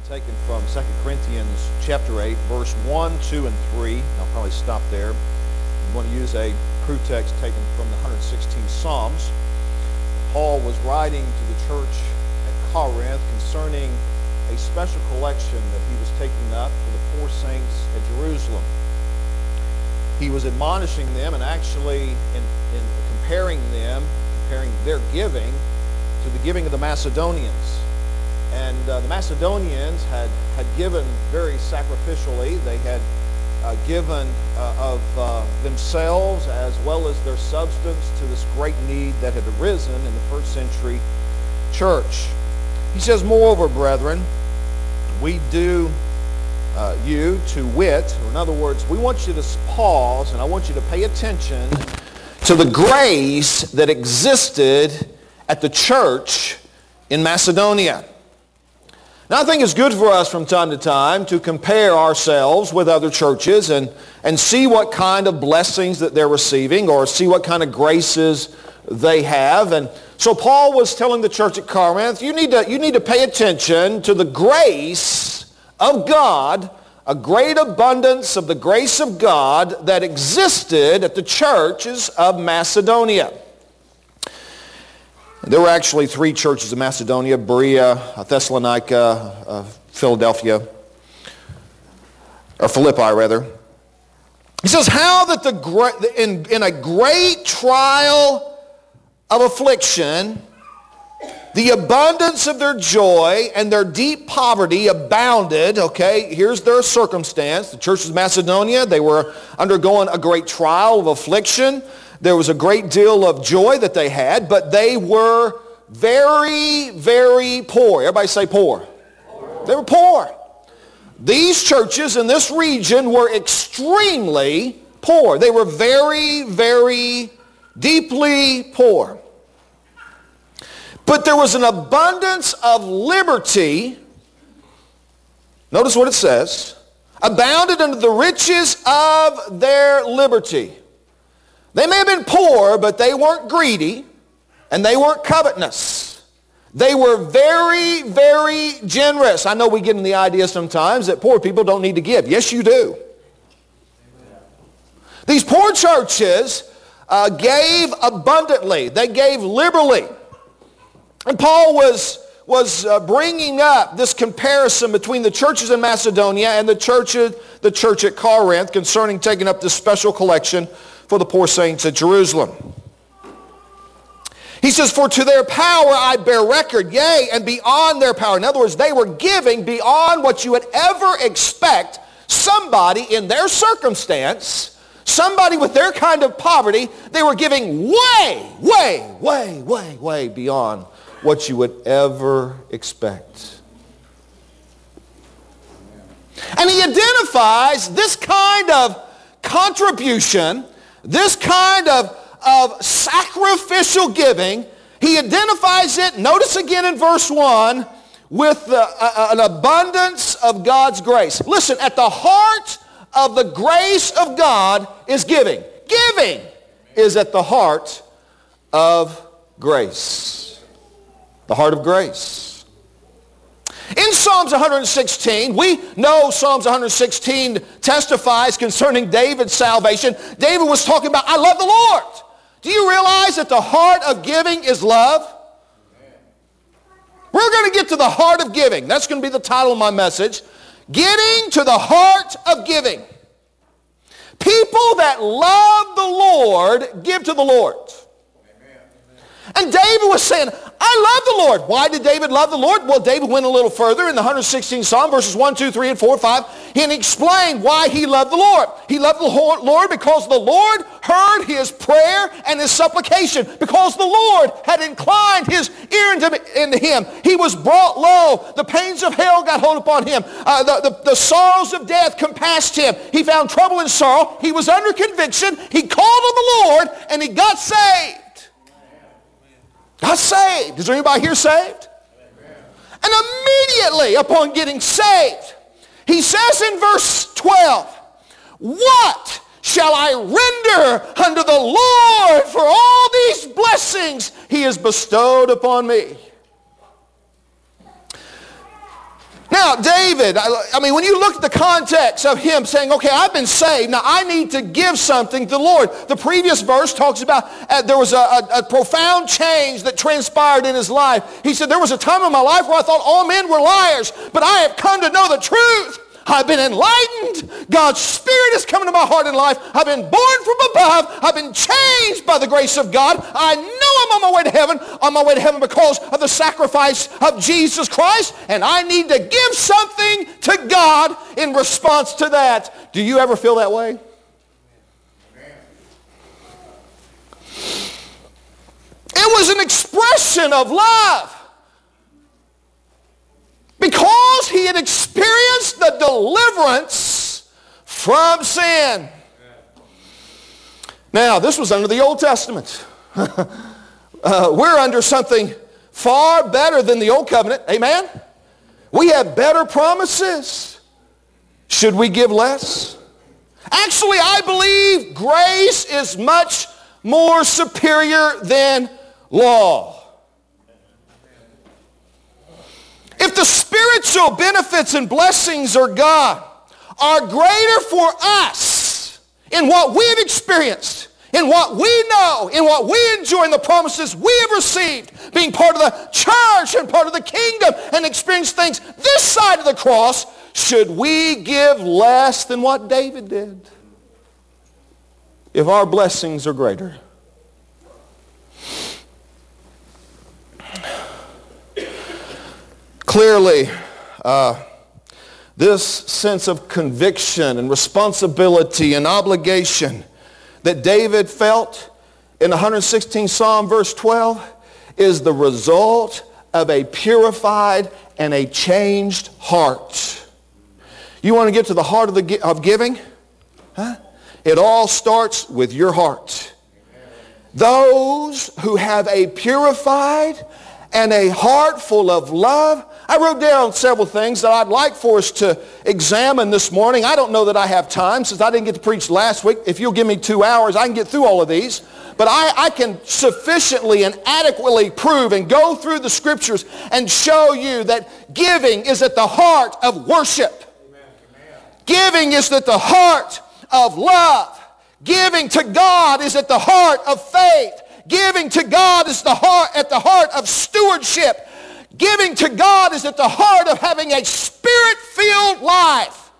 Taken from 2 Corinthians chapter 8, verse 1, 2, and 3. I'll probably stop there. I'm going to use a proof text taken from the 116 Psalms. Paul was writing to the church at Corinth concerning a special collection that he was taking up for the poor saints at Jerusalem. He was admonishing them and actually in comparing their giving to the giving of the Macedonians. And the Macedonians had given very sacrificially. They had given of themselves as well as their substance to this great need that had arisen in the first century church. He says, moreover, brethren, we do you to wit, or in other words, we want you to pause and I want you to pay attention to the grace that existed at the church in Macedonia. Now, I think it's good for us from time to time to compare ourselves with other churches and see what kind of blessings that they're receiving or see what kind of graces they have. And so Paul was telling the church at Corinth, you need to pay attention to the grace of God, a great abundance of the grace of God that existed at the churches of Macedonia. There were actually three churches in Macedonia: Berea, Thessalonica, Philippi rather. He says, how that in a great trial of affliction, the abundance of their joy and their deep poverty abounded. Okay, here's their circumstance. The churches of Macedonia, they were undergoing a great trial of affliction. There was a great deal of joy that they had, but they were very, very poor. Everybody say poor. They were poor. These churches in this region were extremely poor. They were very, very deeply poor. But there was an abundance of liberty. Notice what it says. Abounded unto the riches of their liberty. They may have been poor, but they weren't greedy, and they weren't covetous. They were very, very generous. I know we get in the idea sometimes that poor people don't need to give. Yes, you do. These poor churches gave abundantly. They gave liberally. And Paul was bringing up this comparison between the churches in Macedonia and the church at Corinth concerning taking up this special collection for the poor saints at Jerusalem. He says, for to their power I bear record, yea, and beyond their power. In other words, they were giving beyond what you would ever expect somebody in their circumstance, somebody with their kind of poverty. They were giving way beyond what you would ever expect. And he identifies this kind of contribution, this kind of sacrificial giving. He identifies it, notice again in verse 1, with an abundance of God's grace. Listen, at the heart of the grace of God is giving. Giving is at the heart of grace. The heart of grace. In Psalms 116, we know Psalms 116 testifies concerning David's salvation. David was talking about, I love the Lord. Do you realize that the heart of giving is love? We're going to get to the heart of giving. That's going to be the title of my message. Getting to the heart of giving. People that love the Lord give to the Lord. And David was saying, I love the Lord. Why did David love the Lord? Well, David went a little further in the 116th Psalm, verses 1, 2, 3, and 4, 5. And he explained why he loved the Lord. He loved the Lord because the Lord heard his prayer and his supplication. Because the Lord had inclined his ear into him. He was brought low. The pains of hell got hold upon him. The sorrows of death compassed him. He found trouble and sorrow. He was under conviction. He called on the Lord and he got saved. Got saved. Is there anybody here saved? Amen. And immediately upon getting saved, he says in verse 12, what shall I render unto the Lord for all these blessings he has bestowed upon me? Now, Now, David, I mean, when you look at the context of him saying, okay, I've been saved, now I need to give something to the Lord. The previous verse talks about there was a profound change that transpired in his life. He said, there was a time in my life where I thought all men were liars, but I have come to know the truth. I've been enlightened. God's Spirit has come into my heart and life. I've been born from above. I've been changed by the grace of God. I know I'm on my way to heaven because of the sacrifice of Jesus Christ, and I need to give something to God in response to that. Do you ever feel that way? It was an expression of love. Because he had experienced the deliverance from sin. Now, this was under the Old Testament. We're under something far better than the Old Covenant. Amen? We have better promises. Should we give less? Actually, I believe grace is much more superior than law. If the spiritual benefits and blessings of God are greater for us in what we have experienced, in what we know, in what we enjoy, in the promises we have received, being part of the church and part of the kingdom and experience things this side of the cross, should we give less than what David did? If our blessings are greater. Clearly, this sense of conviction and responsibility and obligation that David felt in 116 Psalm verse 12 is the result of a purified and a changed heart. You want to get to the heart of giving? Huh? It all starts with your heart. Those who have a purified and a heart full of love. I wrote down several things that I'd like for us to examine this morning. I don't know that I have time since I didn't get to preach last week. If you'll give me 2 hours, I can get through all of these. But I can sufficiently and adequately prove and go through the scriptures and show you that giving is at the heart of worship. Amen. Giving is at the heart of love. Giving to God is at the heart of faith. Giving to God is at the heart of stewardship. Giving to God is at the heart of having a Spirit-filled life.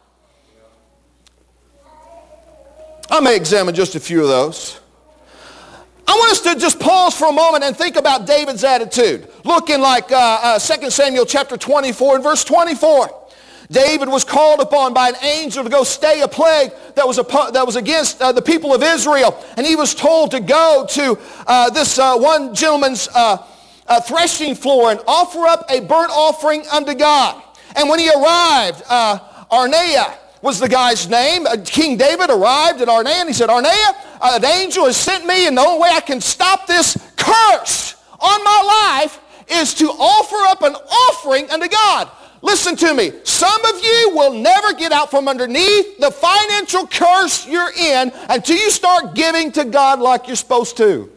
I may examine just a few of those. I want us to just pause for a moment and think about David's attitude. Look in 2 Samuel chapter 24 and verse 24. David was called upon by an angel to go stay a plague that was against the people of Israel. And he was told to go to this one gentleman's threshing floor and offer up a burnt offering unto God. And when he arrived, Arnaiah was the guy's name. King David arrived at Arnaiah and he said, Arnaiah, an angel has sent me, and the only way I can stop this curse on my life is to offer up an offering unto God. Listen to me. Some of you will never get out from underneath the financial curse you're in until you start giving to God like you're supposed to.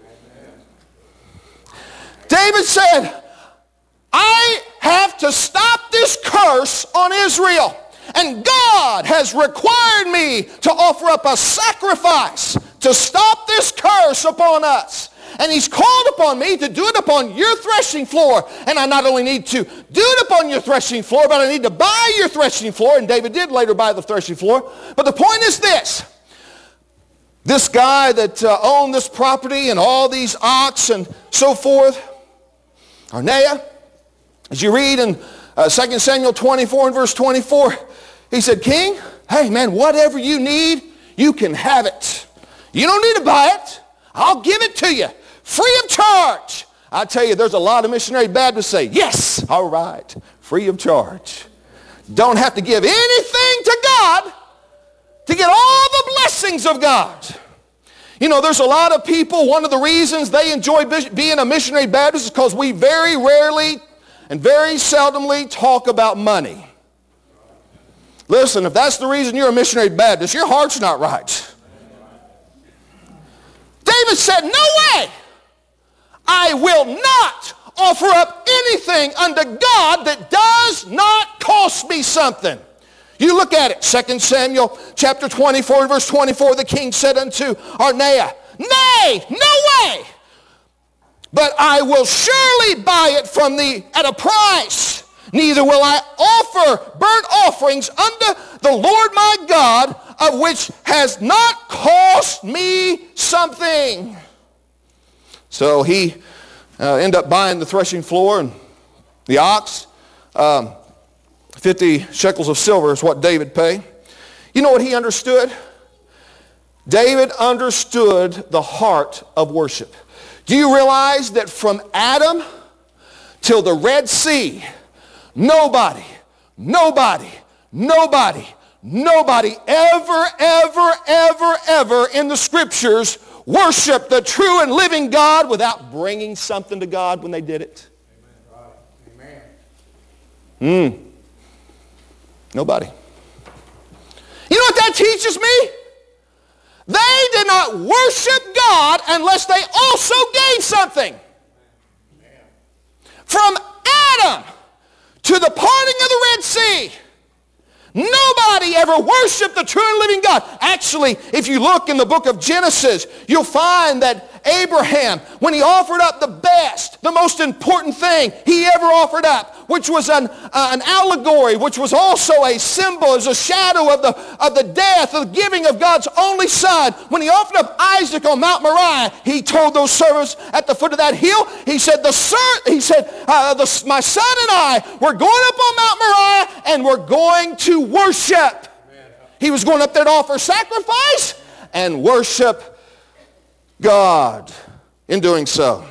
David said, I have to stop this curse on Israel. And God has required me to offer up a sacrifice to stop this curse upon us. And he's called upon me to do it upon your threshing floor. And I not only need to do it upon your threshing floor, but I need to buy your threshing floor. And David did later buy the threshing floor. But the point is this. This guy that owned this property and all these ox and so forth, Arnaiah, as you read in 2 Samuel 24 and verse 24, he said, King, hey man, whatever you need, you can have it. You don't need to buy it. I'll give it to you. Free of charge. I tell you, there's a lot of missionary Baptists say, yes, all right, free of charge. Don't have to give anything to God to get all the blessings of God. You know, there's a lot of people, one of the reasons they enjoy being a missionary Baptist is because we very rarely and very seldomly talk about money. Listen, if that's the reason you're a missionary Baptist, your heart's not right. David said, no way. I will not offer up anything unto God that does not cost cost me something. You look at it, 2 Samuel chapter 24 and verse 24, the king said unto Arnaiah, nay, no way, but I will surely buy it from thee at a price. Neither will I offer burnt offerings unto the Lord my God, of which has not cost me something. So he ended up buying the threshing floor and the ox. 50 shekels of silver is what David paid. You know what he understood? David understood the heart of worship. Do you realize that from Adam till the Red Sea, nobody ever in the scriptures worshiped the true and living God without bringing something to God when they did it? Amen. Nobody. You know what that teaches me? They did not worship God unless they also gave something. From Adam to the parting of the Red Sea, nobody ever worshiped the true and living God. Actually, if you look in the book of Genesis, you'll find that Abraham, when he offered up the best, the most important thing he ever offered up, which was an allegory, which was also a symbol, as a shadow of the death, of the giving of God's only son. When he offered up Isaac on Mount Moriah, he told those servants at the foot of that hill, he said, my son and I, we're going up on Mount Moriah and we're going to worship. He was going up there to offer sacrifice and worship God in doing so.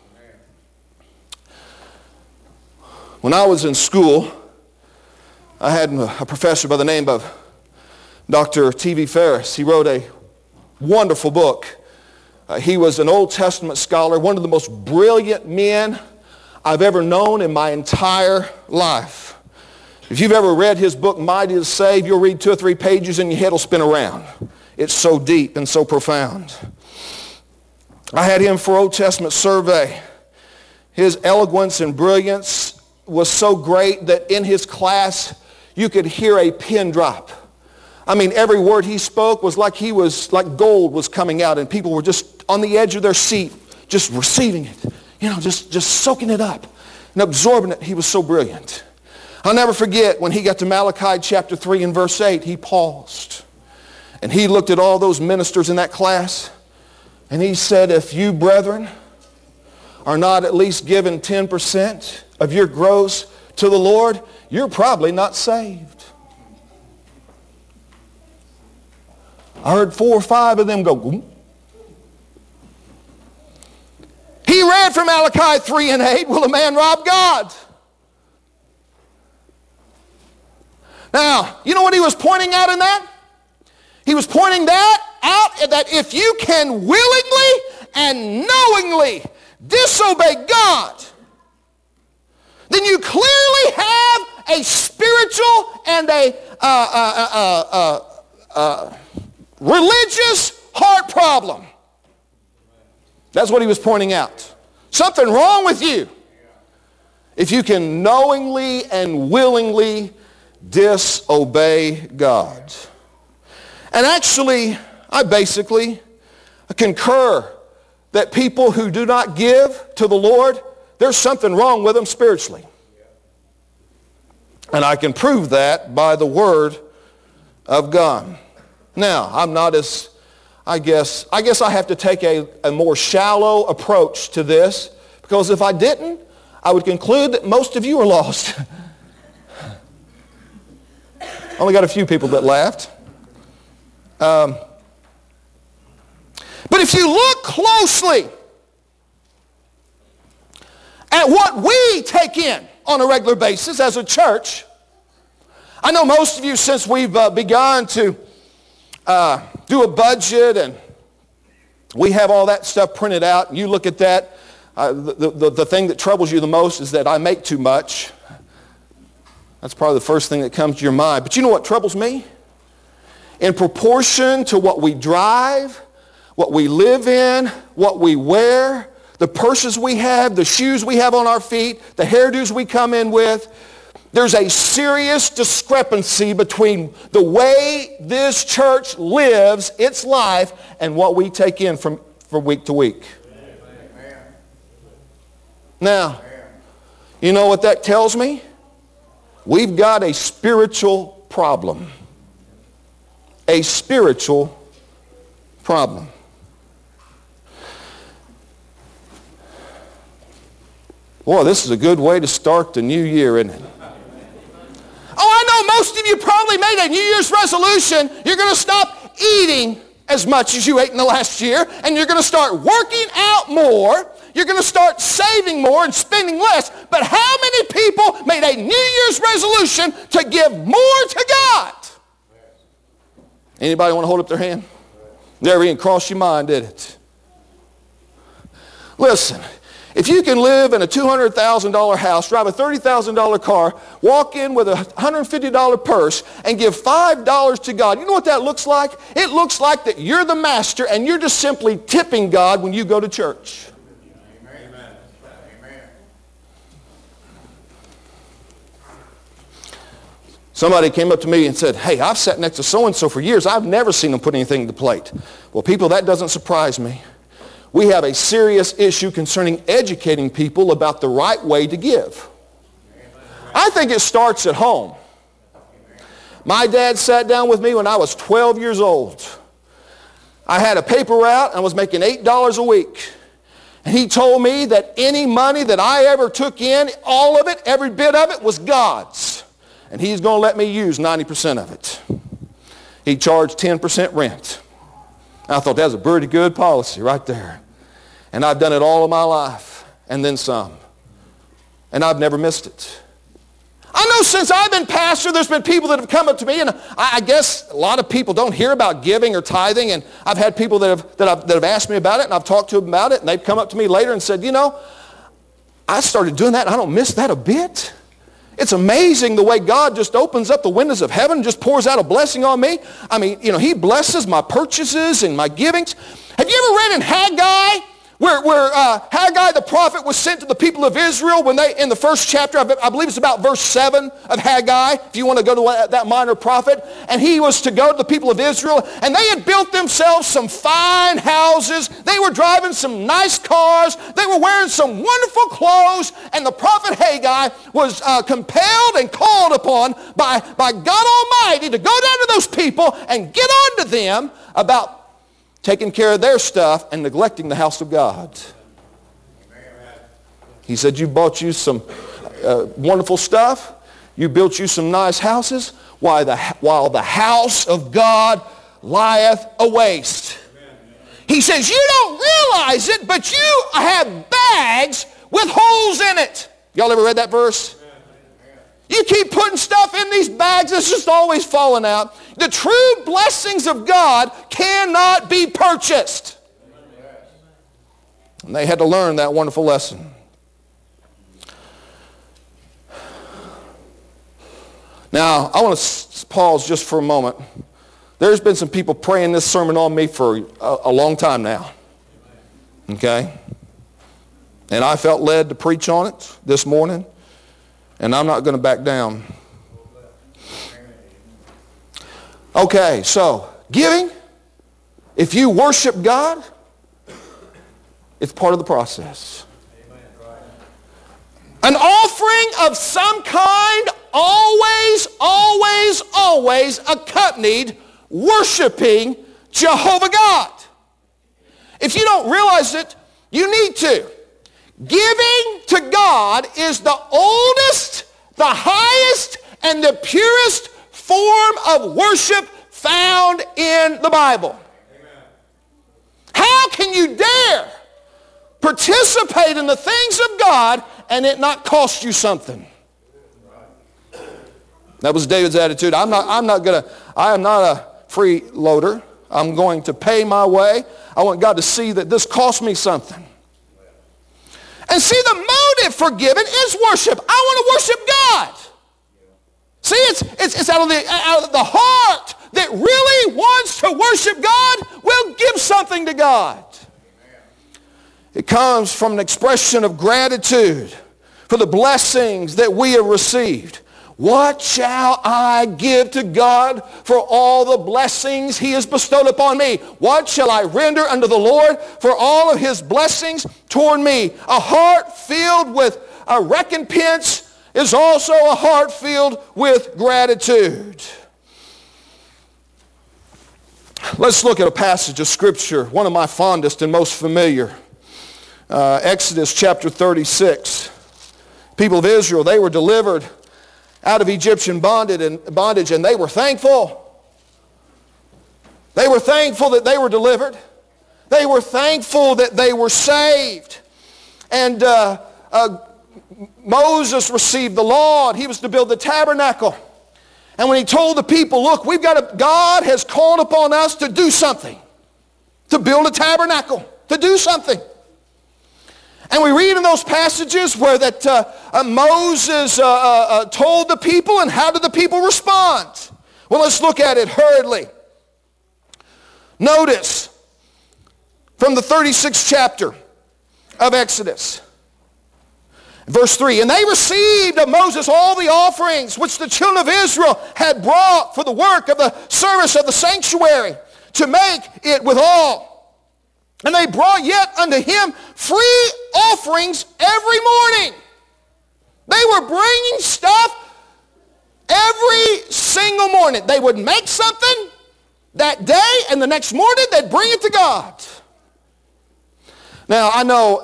When I was in school, I had a professor by the name of Dr. T.V. Ferris. He wrote a wonderful book. He was an Old Testament scholar, one of the most brilliant men I've ever known in my entire life. If you've ever read his book, Mighty to Save, you'll read 2 or 3 pages and your head will spin around. It's so deep and so profound. I had him for Old Testament survey. His eloquence and brilliance was so great that in his class you could hear a pin drop. I mean, every word he spoke was like gold was coming out, and people were just on the edge of their seat, just receiving it, just soaking it up and absorbing it. He was so brilliant. I'll never forget when he got to Malachi chapter 3 and verse 8, he paused and he looked at all those ministers in that class and he said, if you brethren are not at least given 10% of your gross to the Lord, you're probably not saved. I heard 4 or 5 of them go, "Ooh." He read from Malachi 3 and 8, will a man rob God? Now, you know what he was pointing out in that? He was pointing that out that if you can willingly and knowingly disobey God, then you clearly have a spiritual and a religious heart problem. That's what he was pointing out. Something wrong with you if you can knowingly and willingly disobey God. And actually, I basically concur that people who do not give to the Lord, there's something wrong with them spiritually. And I can prove that by the Word of God. Now, I'm not as, I guess I have to take a more shallow approach to this, because if I didn't, I would conclude that most of you are lost. Only got a few people that laughed. But if you look closely at what we take in on a regular basis as a church, I know most of you, since we've begun to do a budget and we have all that stuff printed out, and you look at that, the thing that troubles you the most is that I make too much. That's probably the first thing that comes to your mind. But you know what troubles me? In proportion to what we drive, what we live in, what we wear, the purses we have, the shoes we have on our feet, the hairdos we come in with, There's a serious discrepancy between the way this church lives its life and what we take in from week to week. Now, you know what that tells me? We've got a spiritual problem. A spiritual problem. Boy, this is a good way to start the new year, isn't it? Oh, I know most of you probably made a New Year's resolution. You're going to stop eating as much as you ate in the last year, and you're going to start working out more. You're going to start saving more and spending less. But how many people made a New Year's resolution to give more to God? Anybody want to hold up their hand? Never even crossed your mind, did it? Listen, if you can live in a $200,000 house, drive a $30,000 car, walk in with a $150 purse, and give $5 to God, you know what that looks like? It looks like that you're the master and you're just simply tipping God when you go to church. Amen. Amen. Somebody came up to me and said, hey, I've sat next to so-and-so for years. I've never seen them put anything to the plate. Well, people, that doesn't surprise me. We have a serious issue concerning educating people about the right way to give. I think it starts at home. My dad sat down with me when I was 12 years old. I had a paper route and I was making $8 a week. And he told me that any money that I ever took in, all of it, every bit of it was God's. And he's going to let me use 90% of it. He charged 10% rent. I thought that was a pretty good policy right there. And I've done it all of my life, and then some. And I've never missed it. I know since I've been pastor, there's been people that have come up to me, and I guess a lot of people don't hear about giving or tithing, and I've had people that have asked me about it, and I've talked to them about it, and they've come up to me later and said, you know, I started doing that, and I don't miss that a bit. It's amazing the way God just opens up the windows of heaven and just pours out a blessing on me. I mean, you know, he blesses my purchases and my givings. Have you ever read in Haggai where Haggai the prophet was sent to the people of Israel when they, in the first chapter, I believe it's about verse 7 of Haggai, if you want to go to that minor prophet, and he was to go to the people of Israel, and they had built themselves some fine houses, they were driving some nice cars, they were wearing some wonderful clothes, and the prophet Haggai was compelled and called upon by God Almighty to go down to those people and get on to them about taking care of their stuff and neglecting the house of God. He said, you bought you some wonderful stuff. You built you some nice houses while the house of God lieth waste. He says, you don't realize it, but you have bags with holes in it. Y'all ever read that verse? You keep putting stuff in these bags, it's just always falling out. The true blessings of God cannot be purchased. And they had to learn that wonderful lesson. Now, I want to pause just for a moment. There's been some people praying this sermon on me for a long time now. Okay? And I felt led to preach on it this morning. And I'm not going to back down. Okay, so giving, if you worship God, it's part of the process. An offering of some kind always accompanied worshiping Jehovah God. If you don't realize it, you need to. Giving to God is the oldest, the highest, and the purest form of worship found in the Bible. Amen. How can you dare participate in the things of God and it not cost you something? That was David's attitude. I am not a freeloader. I'm going to pay my way. I want God to see that this cost me something. And see, the motive for giving is worship. I want to worship God. See, it's out of the heart that really wants to worship God will give something to God. It comes from an expression of gratitude for the blessings that we have received. What shall I give to God for all the blessings he has bestowed upon me? What shall I render unto the Lord for all of his blessings toward me? A heart filled with a recompense is also a heart filled with gratitude. Let's look at a passage of Scripture, one of my fondest and most familiar. Exodus chapter 36. People of Israel, they were delivered out of Egyptian bondage, and they were thankful. They were thankful that they were delivered. They were thankful that they were saved. And Moses received the law, and he was to build the tabernacle. And when he told the people, look, God has called upon us to do something, to build a tabernacle, to do something. And we read in those passages where that Moses told the people, and how did the people respond? Well, let's look at it hurriedly. Notice from the 36th chapter of Exodus, verse 3, and they received of Moses all the offerings which the children of Israel had brought for the work of the service of the sanctuary, to make it withal. And they brought yet unto him free offerings every morning. They were bringing stuff every single morning. They would make something that day, and the next morning they'd bring it to God. Now, I know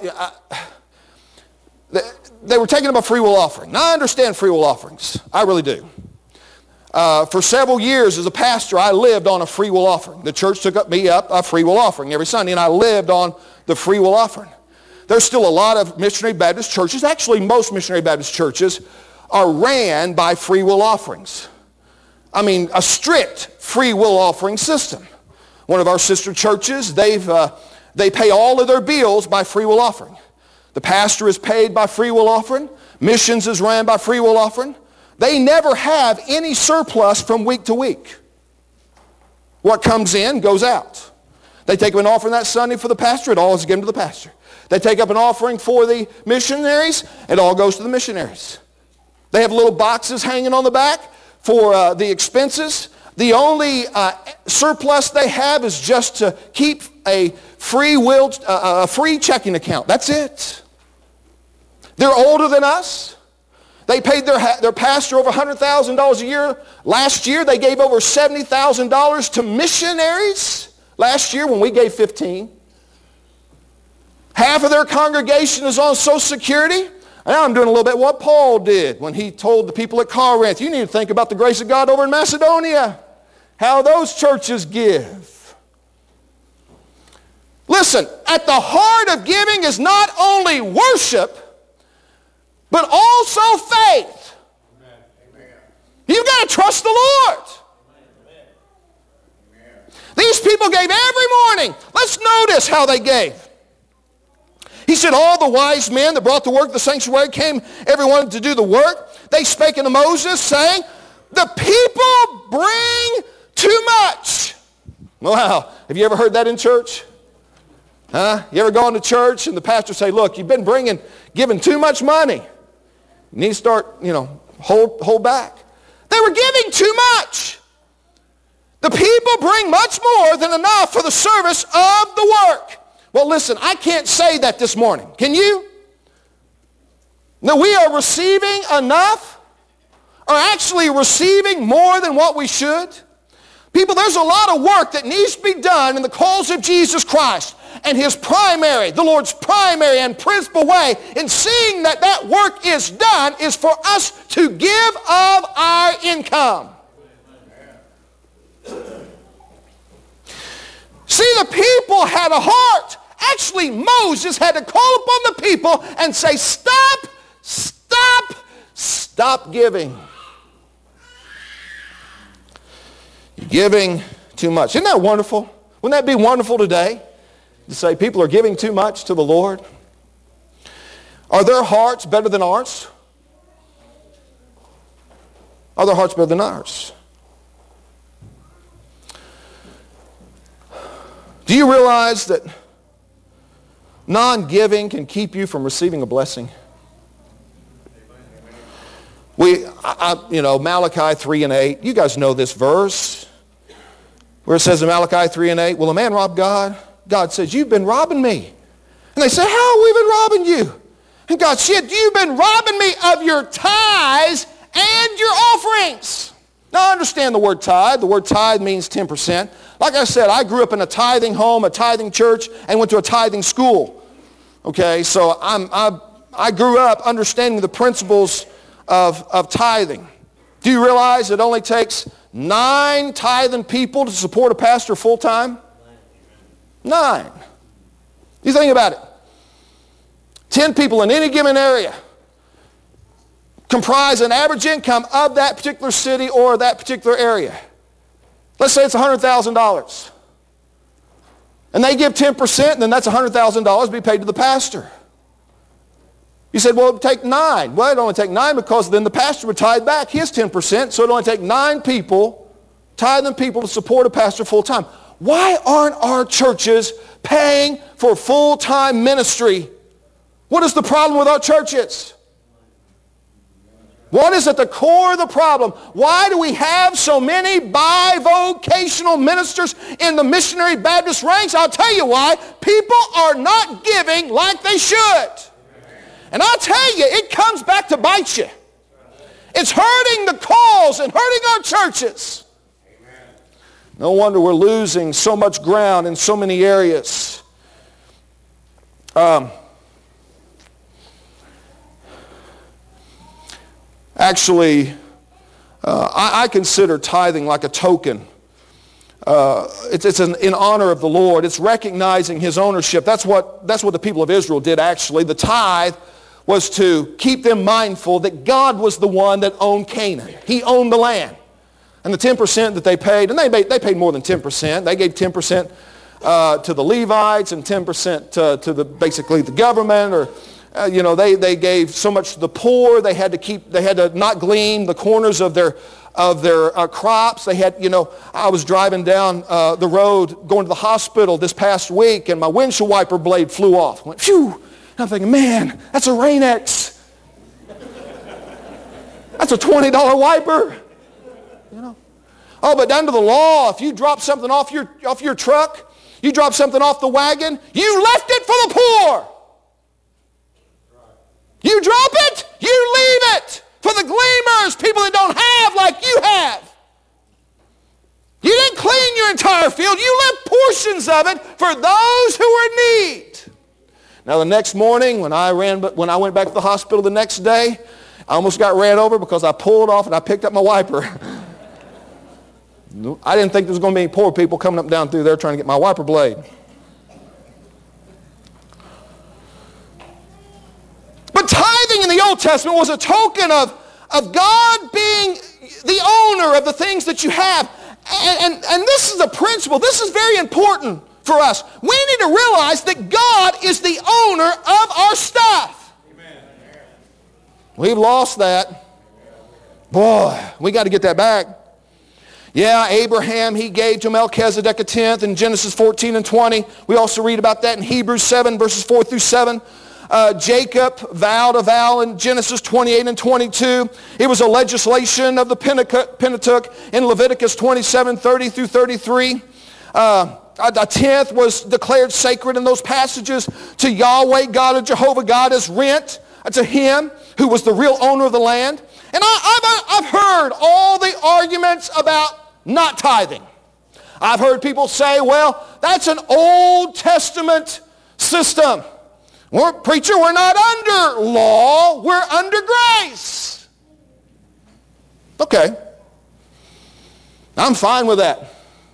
they were taking up a free will offering. Now, I understand free will offerings. I really do. For several years as a pastor, I lived on a free will offering. The church took me up a free will offering every Sunday, and I lived on the free will offering. There's still a lot of missionary Baptist churches. Actually, most missionary Baptist churches are ran by free will offerings. I mean, a strict free will offering system. One of our sister churches, they pay all of their bills by free will offering. The pastor is paid by free will offering. Missions is ran by free will offering. They never have any surplus from week to week. What comes in goes out. They take up an offering that Sunday for the pastor, it all is given to the pastor. They take up an offering for the missionaries, it all goes to the missionaries. They have little boxes hanging on the back for the expenses. The only surplus they have is just to keep a free checking account. That's it. They're older than us. They paid their pastor over $100,000 a year. Last year, they gave over $70,000 to missionaries. Last year, when we gave 15. Half of their congregation is on Social Security. Now I'm doing a little bit what Paul did when he told the people at Corinth, you need to think about the grace of God over in Macedonia. How those churches give. Listen, at the heart of giving is not only worship, but also faith. Amen. You've got to trust the Lord. Amen. These people gave every morning. Let's notice how they gave. He said, all the wise men that brought the work of the sanctuary came, everyone to do the work. They spake unto Moses, saying, the people bring too much. Wow. Have you ever heard that in church? Huh? You ever gone to church and the pastor say, look, you've been giving too much money. You need to start, hold back. They were giving too much. The people bring much more than enough for the service of the work. Well, listen, I can't say that this morning. Can you? No, we are receiving enough, or actually receiving more than what we should. People, there's a lot of work that needs to be done in the cause of Jesus Christ. And his primary, the Lord's primary and principal way in seeing that that work is done is for us to give of our income. See, the people had a heart. Actually, Moses had to call upon the people and say, stop giving. You're giving too much. Isn't that wonderful? Wouldn't that be wonderful today? To say people are giving too much to the Lord? Are their hearts better than ours? Are their hearts better than ours? Do you realize that non-giving can keep you from receiving a blessing? Malachi 3 and 8, you guys know this verse where it says in Malachi 3 and 8, will a man rob God? God says, you've been robbing me. And they say, how have we been robbing you? And God said, you've been robbing me of your tithes and your offerings. Now, I understand the word tithe. The word tithe means 10%. Like I said, I grew up in a tithing home, a tithing church, and went to a tithing school. Okay, so I grew up understanding the principles of tithing. Do you realize it only takes 9 tithing people to support a pastor full-time? 9. You think about it. 10 people in any given area comprise an average income of that particular city or that particular area. Let's say it's $100,000. And they give 10%, and then that's $100,000 to be paid to the pastor. You said, well, it would take 9. Well, it only take 9 because then the pastor would tithe back his 10%, so it only take 9 people, tithing people, to support a pastor full-time. Why aren't our churches paying for full-time ministry? What is the problem with our churches? What is at the core of the problem? Why do we have so many bivocational ministers in the missionary Baptist ranks? I'll tell you why. People are not giving like they should. And I'll tell you, it comes back to bite you. It's hurting the cause and hurting our churches. No wonder we're losing so much ground in so many areas. Actually, I consider tithing like a token. It's in honor of the Lord. It's recognizing His ownership. That's what the people of Israel did, actually. The tithe was to keep them mindful that God was the one that owned Canaan. He owned the land. And the 10% that they paid, and they paid more than 10%. They gave 10% to the Levites and 10% to basically the government, or they gave so much to the poor. They had to not glean the corners of their crops. They had, I was driving down the road going to the hospital this past week, and my windshield wiper blade flew off. I went, phew. And I'm thinking, man, that's a Rain-X. That's a $20 wiper. Oh, but under the law, if you drop something off your truck, you drop something off the wagon, you left it for the poor. You drop it, you leave it for the gleaners, people that don't have like you have. You didn't clean your entire field. You left portions of it for those who were in need. Now, the next morning, when I went back to the hospital the next day, I almost got ran over because I pulled off and I picked up my wiper. I didn't think there was going to be any poor people coming up down through there trying to get my wiper blade. But tithing in the Old Testament was a token of God being the owner of the things that you have. And this is a principle. This is very important for us. We need to realize that God is the owner of our stuff. Amen. We've lost that. Boy, we got to get that back. Yeah, Abraham, he gave to Melchizedek a tenth in Genesis 14 and 20. We also read about that in Hebrews 7, verses 4 through 7. Jacob vowed a vow in Genesis 28 and 22. It was a legislation of the Pentateuch in Leviticus 27, 30 through 33. A tenth was declared sacred in those passages to Yahweh, God of Jehovah God, as rent to Him who was the real owner of the land. And I've heard all the arguments about not tithing. I've heard people say, well, that's an Old Testament system. Preacher, we're not under law, we're under grace. Okay. I'm fine with that.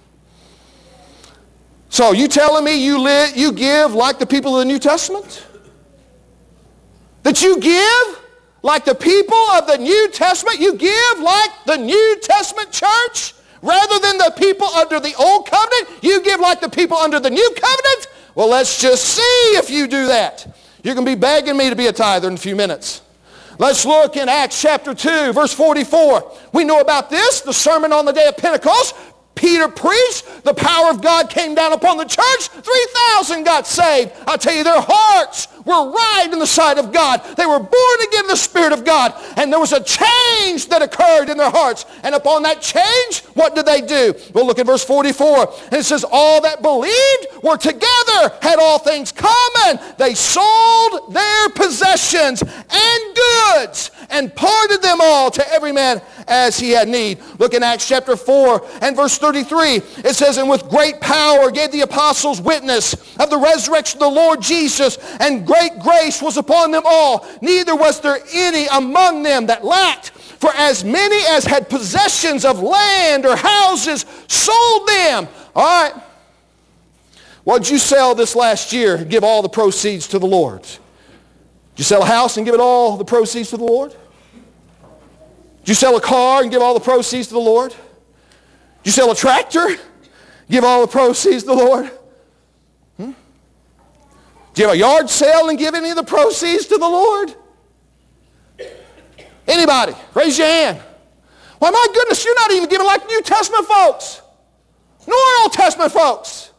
So you telling me you give like the people of the New Testament? That you give like the people of the New Testament? You give like the New Testament church? Rather than the people under the Old Covenant, you give like the people under the New Covenant? Well, let's just see if you do that. You're going to be begging me to be a tither in a few minutes. Let's look in Acts chapter 2, verse 44. We know about this, the sermon on the day of Pentecost. Peter preached, the power of God came down upon the church. 3,000 got saved. I'll tell you, their hearts were right in the sight of God. They were born again in the Spirit of God. And there was a change that occurred in their hearts. And upon that change, what did they do? We'll look at verse 44. And it says, all that believed were together, had all things common. They sold their possessions and goods and parted them all to every man as he had need. Look in Acts chapter 4 and verse 33. It says, and with great power gave the apostles witness of the resurrection of the Lord Jesus, and great grace was upon them all. Neither was there any among them that lacked. For as many as had possessions of land or houses sold them. All right. What did you sell this last year? Give all the proceeds to the Lord. Did you sell a house and give it all the proceeds to the Lord? Did you sell a car and give all the proceeds to the Lord? Did you sell a tractor? Give all the proceeds to the Lord? Did you have a yard sale and give any of the proceeds to the Lord? Anybody? Raise your hand. Why, my goodness, you're not even giving like New Testament folks, nor Old Testament folks.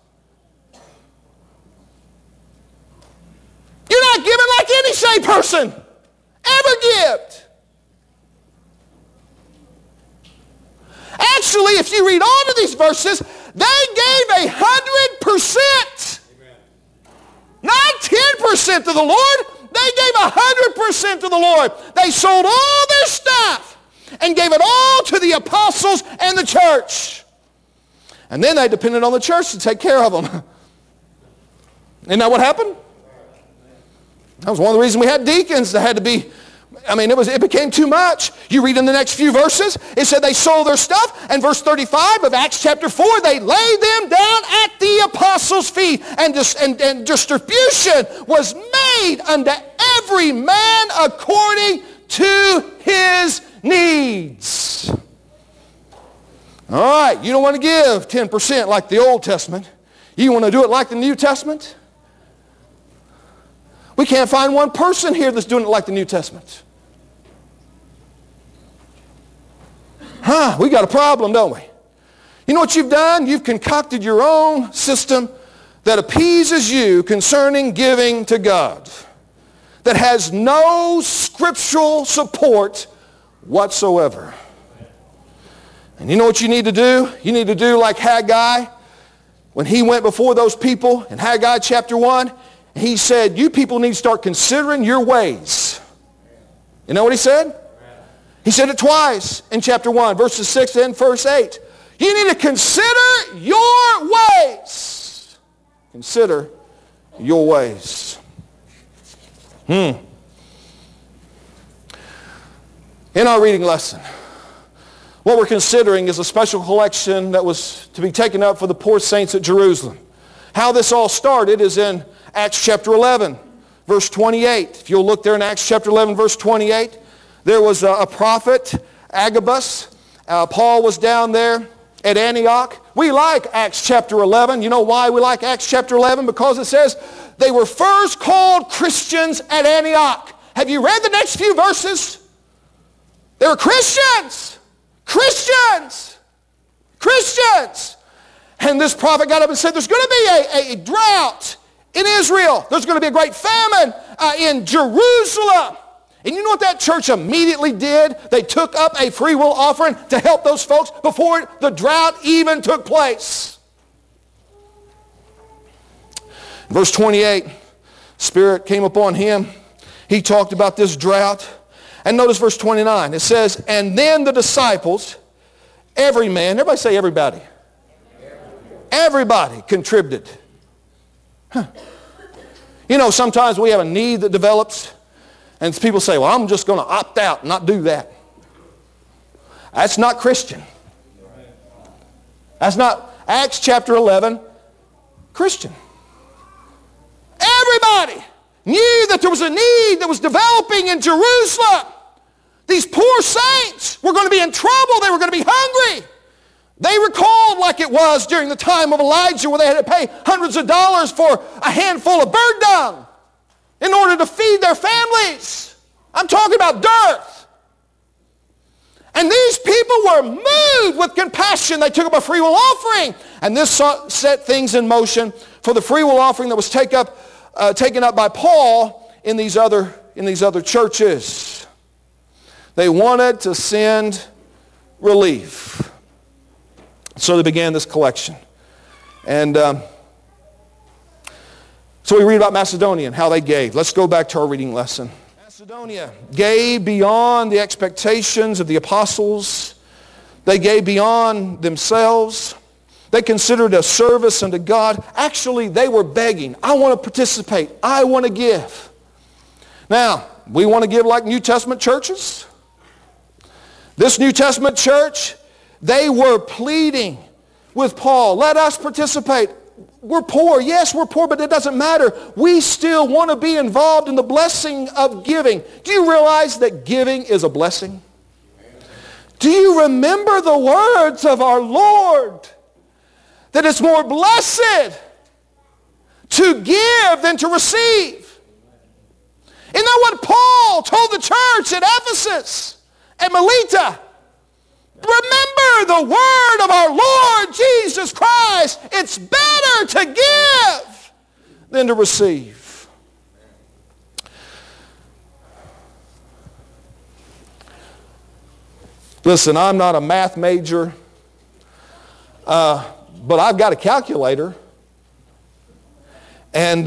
You're not giving like any saved person ever give. Actually, if you read on to these verses, they gave 100%. Not 10% to the Lord. They gave 100% to the Lord. They sold all their stuff and gave it all to the apostles and the church. And then they depended on the church to take care of them. Isn't that what happened? That was one of the reasons we had deacons that had to be, it became too much. You read in the next few verses, it said they sold their stuff, and verse 35 of Acts chapter 4, they laid them down at the apostles' feet, and distribution was made unto every man according to his needs. All right, you don't want to give 10% like the Old Testament. You want to do it like the New Testament? We can't find one person here that's doing it like the New Testament. We got a problem, don't we? You know what you've done? You've concocted your own system that appeases you concerning giving to God, that has no scriptural support whatsoever. And you know what you need to do? You need to do like Haggai when he went before those people in Haggai chapter 1. He said, you people need to start considering your ways. You know what he said? He said it twice in chapter 1, verses 6 and verse 8. You need to consider your ways. Consider your ways. In our reading lesson, what we're considering is a special collection that was to be taken up for the poor saints at Jerusalem. How this all started is in Acts chapter 11, verse 28. If you'll look there in Acts chapter 11, verse 28, there was a prophet, Agabus. Paul was down there at Antioch. We like Acts chapter 11. You know why we like Acts chapter 11? Because it says they were first called Christians at Antioch. Have you read the next few verses? They were Christians. Christians. Christians. And this prophet got up and said, there's going to be a drought in Israel. There's going to be a great famine in Jerusalem. And you know what that church immediately did? They took up a free will offering to help those folks before the drought even took place. Verse 28, Spirit came upon him. He talked about this drought. And notice verse 29. It says, and then the disciples, every man, everybody say everybody. Everybody contributed. You know, sometimes we have a need that develops, and people say, well, I'm just going to opt out and not do that. That's not Christian. That's not Acts chapter 11 Christian. Everybody knew that there was a need that was developing in Jerusalem. These poor saints were going to be in trouble. They were going to be hungry. They recalled like it was during the time of Elijah where they had to pay hundreds of dollars for a handful of bird dung in order to feed their families. I'm talking about dearth. And these people were moved with compassion, they took up a free will offering. And this set things in motion for the free will offering that was taken up by Paul in these other churches. They wanted to send relief. So they began this collection. And so we read about Macedonia and how they gave. Let's go back to our reading lesson. Macedonia gave beyond the expectations of the apostles. They gave beyond themselves. They considered a service unto God. Actually, they were begging. I want to participate. I want to give. Now, we want to give like New Testament churches. This New Testament church, they were pleading with Paul. Let us participate. We're poor. Yes, we're poor, but it doesn't matter. We still want to be involved in the blessing of giving. Do you realize that giving is a blessing? Do you remember the words of our Lord? That it's more blessed to give than to receive. Isn't that what Paul told the church at Ephesus and Melita? Remember the word of our Lord Jesus Christ. It's better to give than to receive. Listen, I'm not a math major, but I've got a calculator. And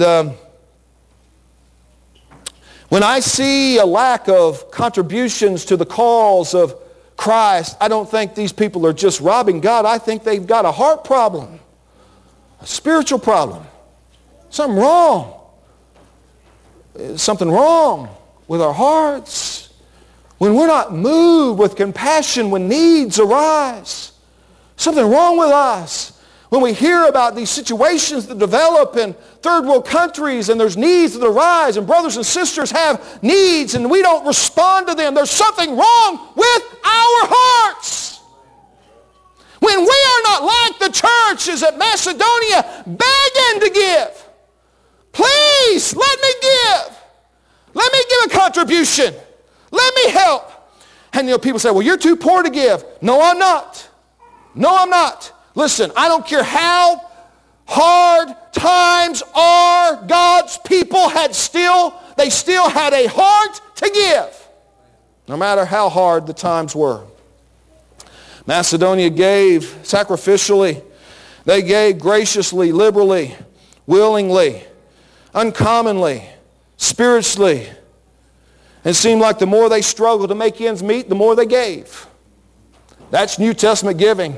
when I see a lack of contributions to the cause of Christ, I don't think these people are just robbing God. I think they've got a heart problem, a spiritual problem. Something wrong. Something wrong with our hearts. When we're not moved with compassion when needs arise. Something wrong with us. When we hear about these situations that develop in third world countries and there's needs that arise and brothers and sisters have needs and we don't respond to them, there's something wrong with our hearts. When we are not like the churches at Macedonia begging to give, please let me give. Let me give a contribution. Let me help. And people say, well, you're too poor to give. No, I'm not. No, I'm not. Listen, I don't care how hard times are, God's people they still had a heart to give, no matter how hard the times were. Macedonia gave sacrificially. They gave graciously, liberally, willingly, uncommonly, spiritually. It seemed like the more they struggled to make ends meet, the more they gave. That's New Testament giving.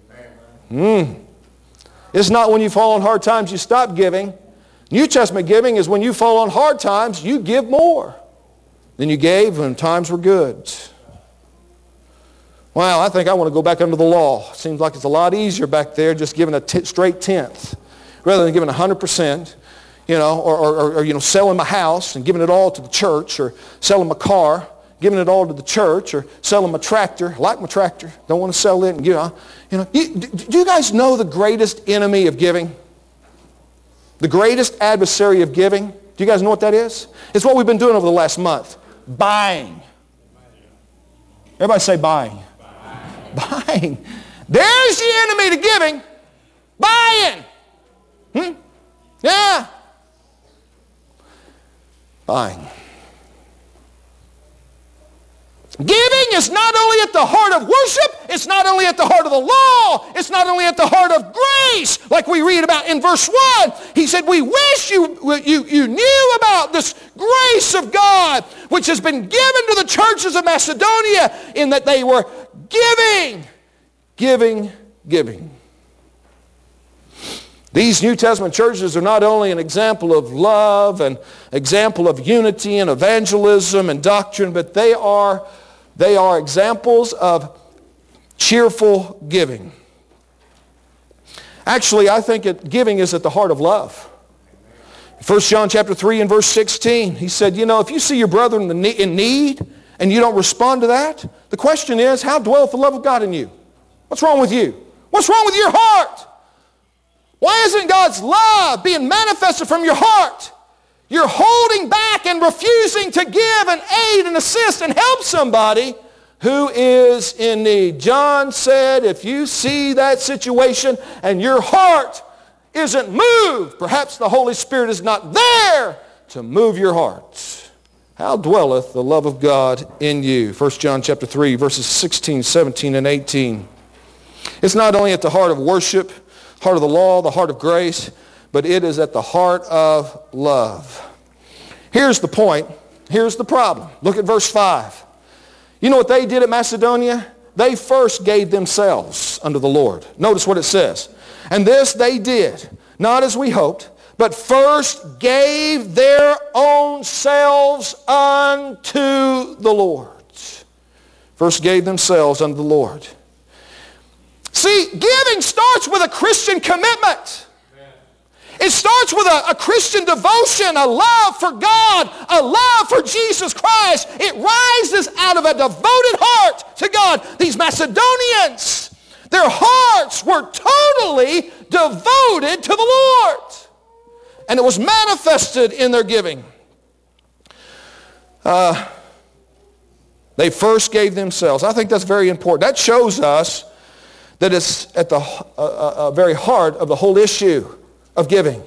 It's not when you fall on hard times you stop giving. New Testament giving is when you fall on hard times, you give more than you gave when times were good. Well, I think I want to go back under the law. Seems like it's a lot easier back there just giving a straight tenth rather than giving 100%, or selling my house and giving it all to the church, or selling my car, giving it all to the church, or selling my tractor. I like my tractor. Don't want to sell it. And do you guys know the greatest enemy of giving? The greatest adversary of giving? Do you guys know what that is? It's what we've been doing over the last month. Buying. Everybody say buying. Buying. There's the enemy to giving. Buying. Yeah. Buying. Giving is not only at the heart of worship, it's not only at the heart of the law, it's not only at the heart of grace, like we read about in verse 1. He said, we wish you knew about this grace of God, which has been given to the churches of Macedonia, in that they were giving. These New Testament churches are not only an example of love and example of unity and evangelism and doctrine, but they are examples of cheerful giving. Actually, I think giving is at the heart of love. 1 John chapter 3 and verse 16, he said, if you see your brother in need and you don't respond to that, the question is, how dwelleth the love of God in you? What's wrong with you? What's wrong with your heart? Why isn't God's love being manifested from your heart? You're holding back and refusing to give and aid and assist and help somebody who is in need. John said, if you see that situation and your heart isn't moved, perhaps the Holy Spirit is not there to move your heart. How dwelleth the love of God in you? 1 John chapter 3, verses 16, 17, and 18. It's not only at the heart of worship, heart of the law, the heart of grace, but it is at the heart of love. Here's the point. Here's the problem. Look at verse 5. You know what they did at Macedonia? They first gave themselves unto the Lord. Notice what it says. And this they did, not as we hoped, but first gave their own selves unto the Lord. First gave themselves unto the Lord. See, giving starts with a Christian commitment. It starts with a Christian devotion, a love for God, a love for Jesus Christ. It rises out of a devoted heart to God. These Macedonians, their hearts were totally devoted to the Lord. And it was manifested in their giving. They first gave themselves. I think that's very important. That shows us that it's at the very heart of the whole issue of giving.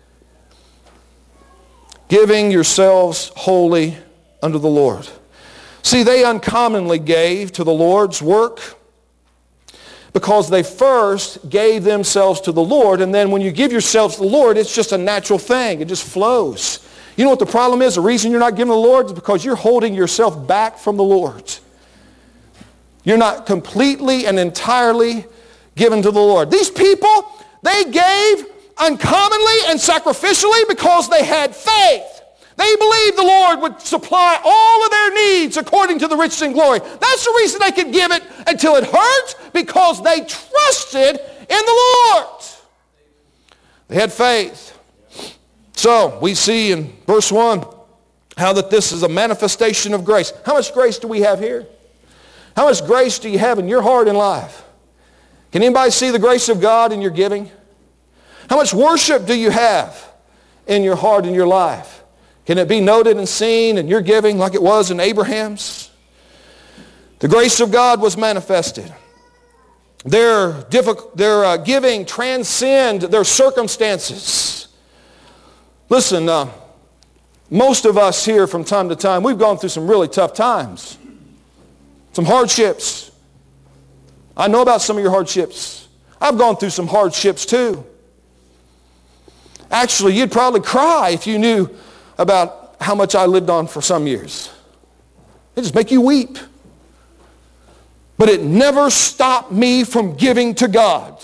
Giving yourselves wholly unto the Lord. See, they uncommonly gave to the Lord's work because they first gave themselves to the Lord, and then when you give yourselves to the Lord, it's just a natural thing. It just flows. You know what the problem is? The reason you're not giving to the Lord is because you're holding yourself back from the Lord. You're not completely and entirely given to the Lord. These people, they gave uncommonly and sacrificially because they had faith. They believed the Lord would supply all of their needs according to the riches and glory. That's the reason they could give it until it hurt, because they trusted in the Lord. They had faith. So we see in verse 1 how that this is a manifestation of grace. How much grace do we have here? How much grace do you have in your heart and life? Can anybody see the grace of God in your giving? How much worship do you have in your heart and your life? Can it be noted and seen in your giving like it was in Abraham's? The grace of God was manifested. Their giving transcend their circumstances. Listen, most of us here from time to time, we've gone through some really tough times. Some hardships. I know about some of your hardships. I've gone through some hardships too. Actually, you'd probably cry if you knew about how much I lived on for some years. It just make you weep. But it never stopped me from giving to God.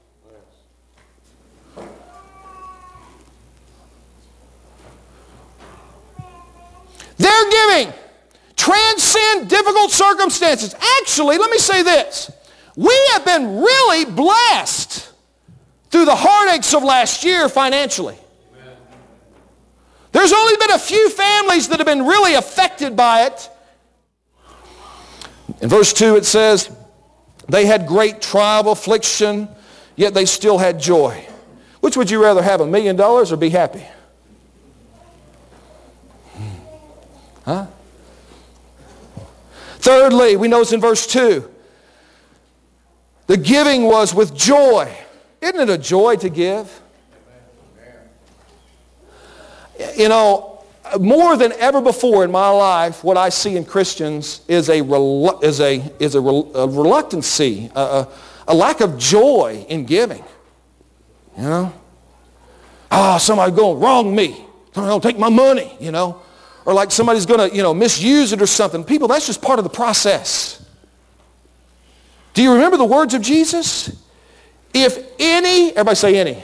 Their giving transcend difficult circumstances. Actually, let me say this. We have been really blessed through the heartaches of last year financially. Amen. There's only been a few families that have been really affected by it. In verse 2 it says, they had great trial, affliction, yet they still had joy. Which would you rather have, $1 million or be happy? Huh? Thirdly, we notice in verse 2, the giving was with joy. Isn't it a joy to give? You know, more than ever before in my life, what I see in Christians is a reluctancy, a lack of joy in giving. You know? Somebody's going to wrong me. Somebody's going to take my money, you know. Or like somebody's going to, misuse it or something. People, that's just part of the process. Do you remember the words of Jesus? If any, everybody say any.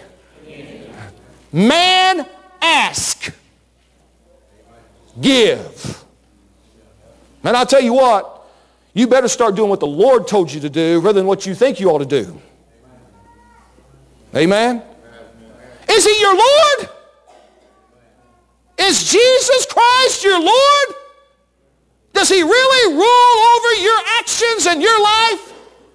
Man ask, give. Man, I'll tell you what, you better start doing what the Lord told you to do rather than what you think you ought to do. Amen? Is he your Lord? Is Jesus Christ your Lord? Does he really rule over your actions and your life?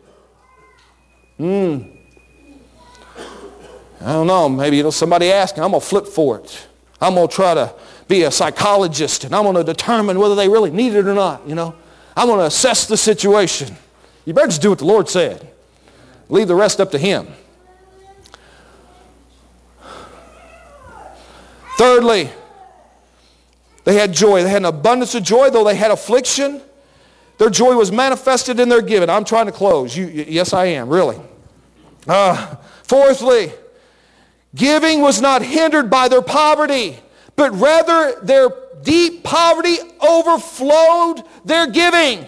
I don't know. Maybe somebody asking, I'm going to flip for it. I'm going to try to be a psychologist and I'm going to determine whether they really need it or not. I'm going to assess the situation. You better just do what the Lord said. Leave the rest up to Him. Thirdly, they had joy. They had an abundance of joy, though they had affliction. Their joy was manifested in their giving. I'm trying to close. Yes, I am, really. Fourthly, giving was not hindered by their poverty, but rather their deep poverty overflowed their giving.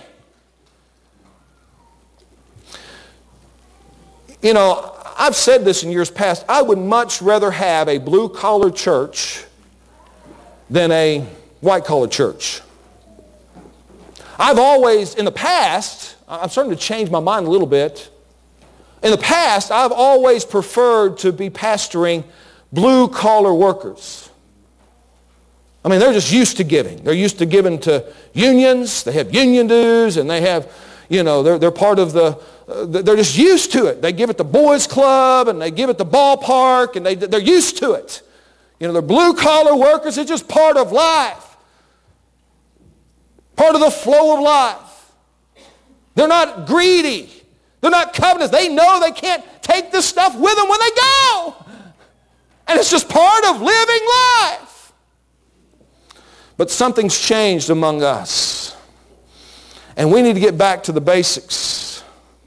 You know, I've said this in years past. I would much rather have a blue-collar church than a white-collar church. I've always, in the past, I'm starting to change my mind a little bit. In the past, I've always preferred to be pastoring blue-collar workers. I mean, they're just used to giving. They're used to giving to unions. They have union dues, and they have, you know, they're part of they're just used to it. They give at the boys' club, and they give at the ballpark, and they're used to it. You know, they're blue-collar workers. It's just part of life. Part of the flow of life. They're not greedy. They're not covetous. They know they can't take this stuff with them when they go. And it's just part of living life. But something's changed among us. And we need to get back to the basics.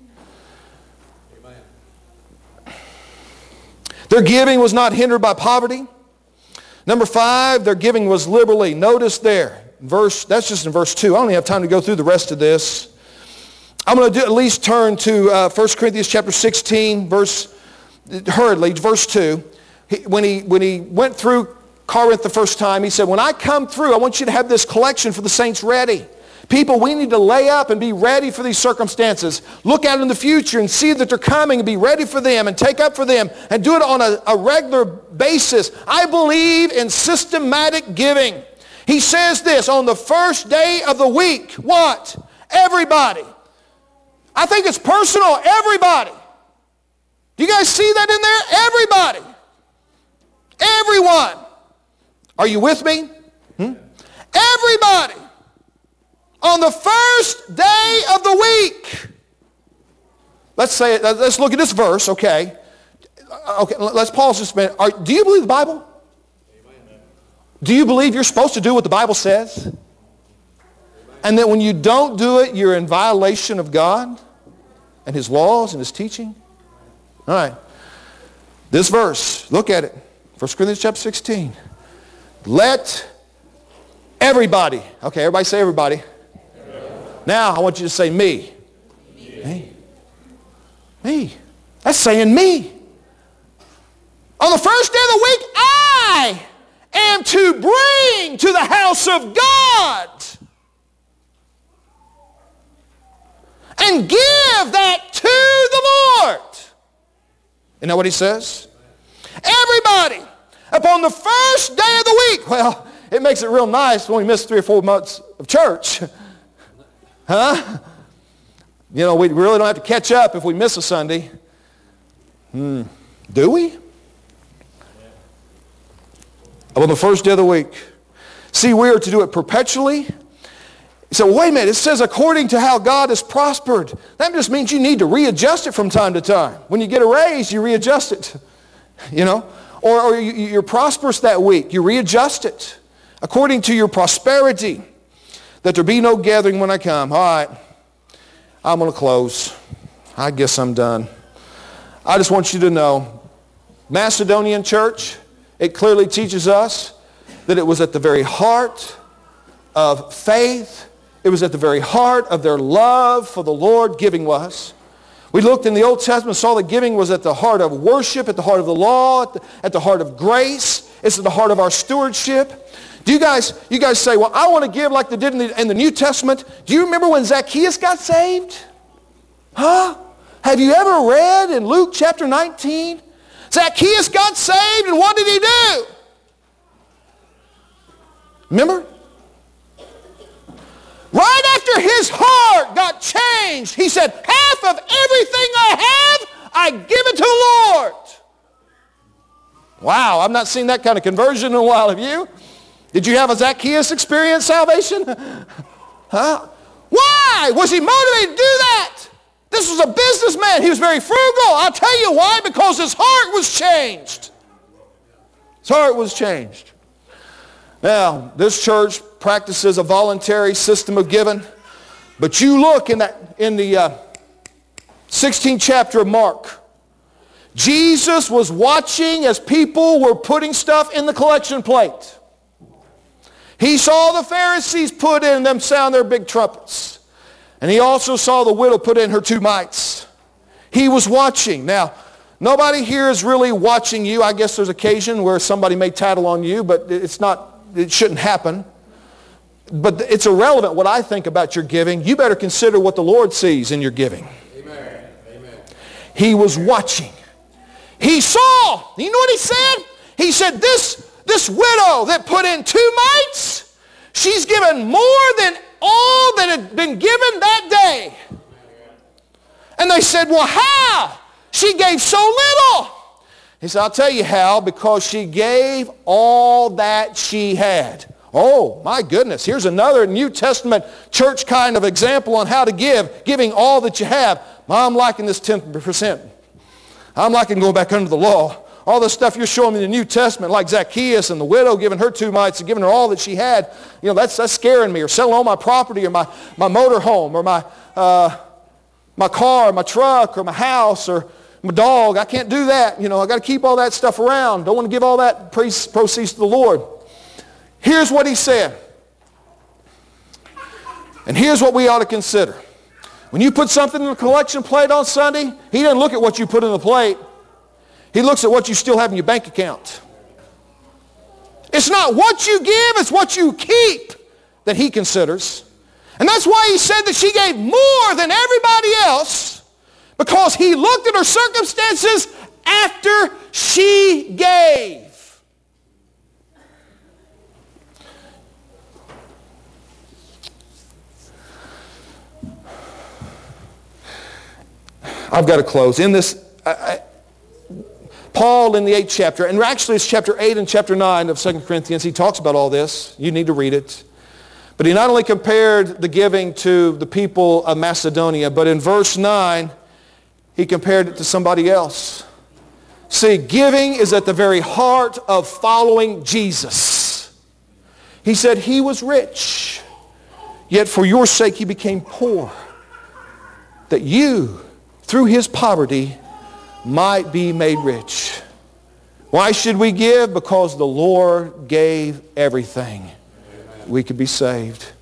Amen. Their giving was not hindered by poverty. Number 5, their giving was liberally. Notice there, that's just in verse 2. I don't have time to go through the rest of this. I'm going to at least turn to 1 Corinthians chapter 16, verse 2. When he went through Corinth the first time, he said, when I come through, I want you to have this collection for the saints ready. People, we need to lay up and be ready for these circumstances. Look out in the future and see that they're coming and be ready for them and take up for them and do it on a regular basis. I believe in systematic giving. He says this, on the first day of the week, what? Everybody. I think it's personal, everybody. Do you guys see that in there? Everybody. Everyone. Are you with me? Everybody. On the first day of the week. Let's look at this verse, okay? Okay, let's pause just a minute. Do you believe the Bible? Amen. Do you believe you're supposed to do what the Bible says? Amen. And that when you don't do it, you're in violation of God and His laws and His teaching? All right. This verse, look at it. 1 Corinthians chapter 16. Let everybody. Okay, everybody say everybody. Now, I want you to say me. Me. Me. That's saying me. On the first day of the week, I am to bring to the house of God and give that to the Lord. Isn't that what he says? Everybody, upon the first day of the week. Well, it makes it real nice when we miss 3 or 4 months of church. Huh? You know, we really don't have to catch up if we miss a Sunday. Do we? On the first day of the week. See, we are to do it perpetually. So wait a minute, it says according to how God has prospered. That just means you need to readjust it from time to time. When you get a raise, you readjust it. You know? Or you're prosperous that week. You readjust it. According to your prosperity. That there be no gathering when I come. All right. I'm going to close. I guess I'm done. I just want you to know, Macedonian church, it clearly teaches us that it was at the very heart of faith. It was at the very heart of their love for the Lord, giving was. We looked in the Old Testament, saw that giving was at the heart of worship, at the heart of the law, at the heart of grace. It's at the heart of our stewardship. Do you guys say, well, I want to give like they did in the New Testament. Do you remember when Zacchaeus got saved? Huh? Have you ever read in Luke chapter 19? Zacchaeus got saved, and what did he do? Remember? Right after his heart got changed, he said, half of everything I have, I give it to the Lord. Wow, I've not seen that kind of conversion in a while, have you? Did you have a Zacchaeus experience salvation? Huh? Why? Why was he motivated to do that? This was a businessman. He was very frugal. I'll tell you why. Because his heart was changed. His heart was changed. Now, this church practices a voluntary system of giving. But you look in the 16th chapter of Mark. Jesus was watching as people were putting stuff in the collection plate. He saw the Pharisees put in them sound their big trumpets. And he also saw the widow put in her 2 mites. He was watching. Now, nobody here is really watching you. I guess there's occasion where somebody may tattle on you, but it shouldn't happen. But it's irrelevant what I think about your giving. You better consider what the Lord sees in your giving. Amen. Amen. He was watching. He saw. You know what he said? He said, this widow that put in 2 mites, she's given more than all that had been given that day. And they said, well, how? She gave so little. He said, I'll tell you how, because she gave all that she had. Oh, my goodness. Here's another New Testament church kind of example on how to give, giving all that you have. I'm liking this 10%. I'm liking going back under the law. All the stuff you're showing me in the New Testament, like Zacchaeus and the widow giving her 2 mites and giving her all that she had, that's scaring me. Or selling all my property or my motor home or my car, or my truck or my house or my dog. I can't do that. I got to keep all that stuff around. Don't want to give all that proceeds to the Lord. Here's what he said. And here's what we ought to consider. When you put something in the collection plate on Sunday, he doesn't look at what you put in the plate. He looks at what you still have in your bank account. It's not what you give, it's what you keep that he considers. And that's why he said that she gave more than everybody else, because he looked at her circumstances after she gave. I've got to close. In this, Paul in the 8th chapter, and actually it's chapter 8 and chapter 9 of 2 Corinthians, he talks about all this. You need to read it. But he not only compared the giving to the people of Macedonia, but in verse 9, he compared it to somebody else. See, giving is at the very heart of following Jesus. He said he was rich, yet for your sake he became poor, that you, through his poverty, might be made rich. Why should we give? Because the Lord gave everything. We could be saved.